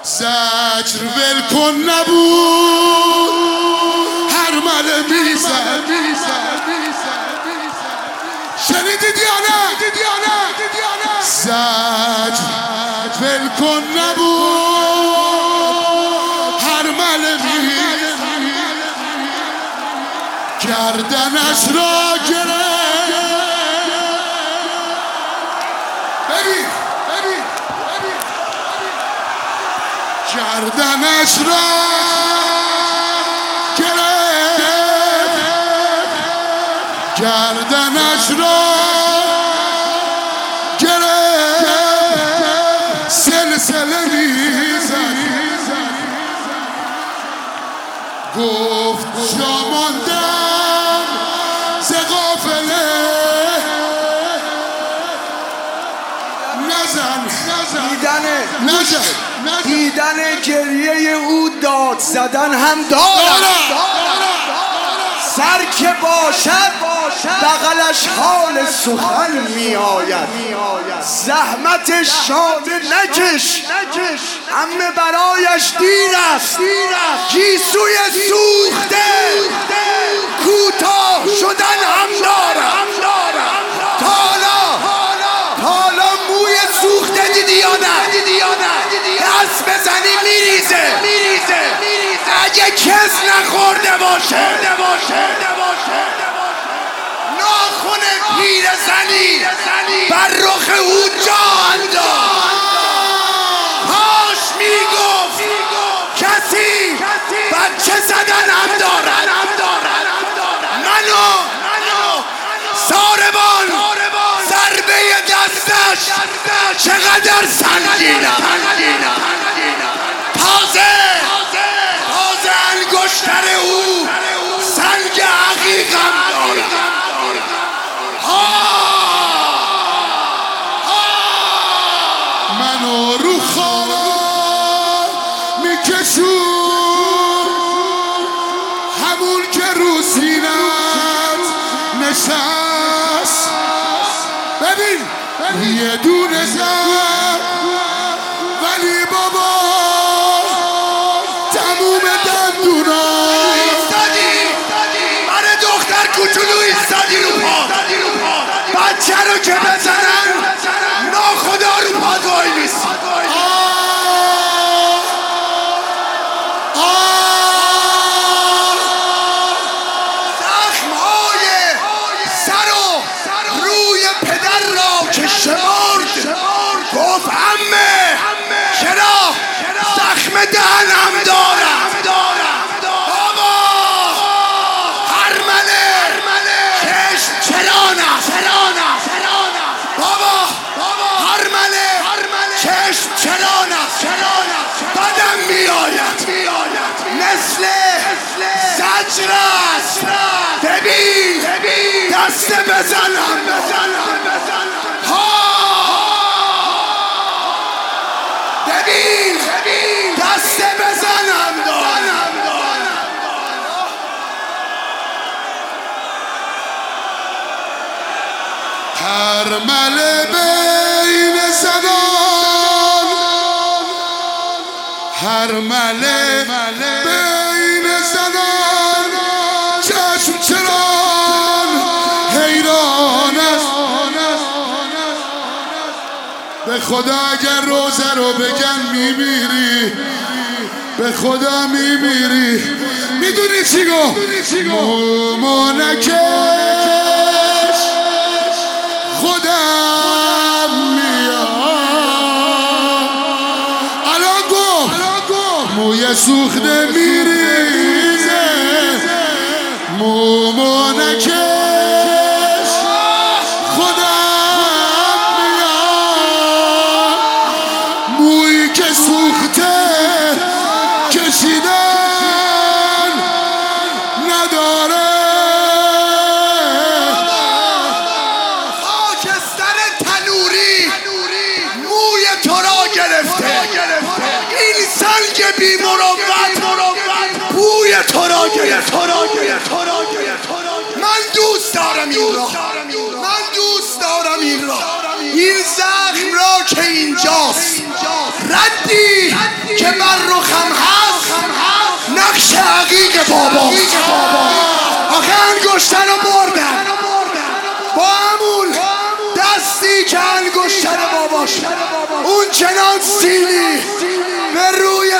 زجر ول کن نبود هرمله میزد. شنیدید یا نه؟ زجر ول کن نبود هرمله میزد. گردنش را گرفت. ببین گردنش را گرفت. گردنش را گرفت. سلسله میزد. گفت جا ماندم ز قافله. دیدن گریه او داد زدن هم دارد. سر که باشد بغلش حال سخن می آید. زحمت شانه نکش همه برایش دیر است. گیسوی سوخته کوتاه شدن هم دارد. حالا موی سوخته دیدی یا نه؟ دست بزنی میریزه. اگه کس نخورده باشه ناخن پیر زنی بر رخ او جا انداخت. کاش میگفت کسی بچه زدن هم دارد. منو ساربان ضربه دستش چقدر سنگینم. تازه انگشتر او سنگ عقیقم دارد. منو رو خار میکشون همون که رو سینت نشست. ببین یه دونه زد ولی بابا تموم دندونا. من دختر کوچولو ایستادی رو پا. بچه رو که بزنن ناخدا رو پا وای میسی. زخمهای سر و روی پدر را که شمرد گفت عمه چرا زخم دهنم دارم. بابا هرمله چشم چرانم. بابا هرمله چشم چرانم. بدم میآید مثل زجر است. ببین دست بزنم. ببین دست بزنم دارم. هرمله بین زنان. هرمله بین زنان. چشم چران حیران است. به خدا اگر روزه رو بگن میمیری. به خدا میمیری. میدونی چی گفت؟ مومو نکش خودم میاد. الان گفت موی سوخته میریزه. مومو نکش خودم میاد. مویی که سوخته کشیدن نداره. خاکستر تنوری موی تو را گرفته. این سنگ بی مروت بوی تو را گرفته. من دوست دارم این را. این زخم را که اینجاست ردی که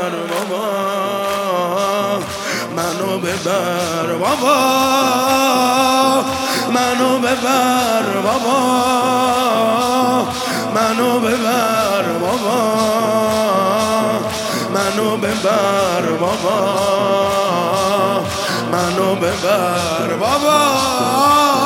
ببر بابا منو ببر بابا منو ببر بابا منو ببر بابا منو ببر بابا منو ببر بابا